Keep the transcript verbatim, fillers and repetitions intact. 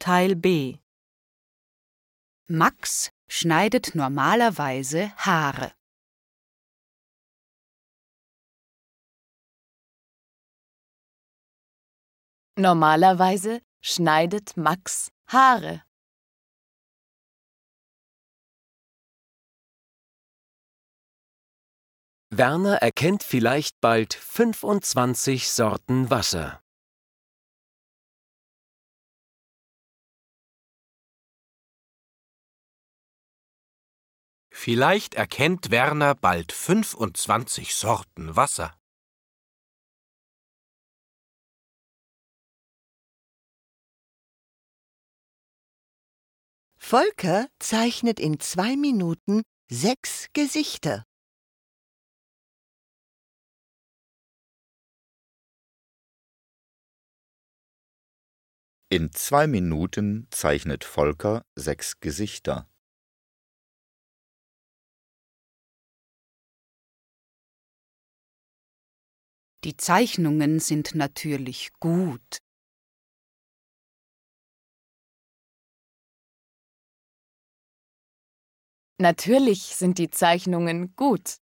Teil B. Max schneidet normalerweise Haare. Normalerweise schneidet Max Haare. Werner erkennt vielleicht bald fünfundzwanzig Sorten Wasser. Vielleicht erkennt Werner bald fünfundzwanzig Sorten Wasser. Volker zeichnet in zwei Minuten sechs Gesichter. In zwei Minuten zeichnet Volker sechs Gesichter. Die Zeichnungen sind natürlich gut. Natürlich sind die Zeichnungen gut.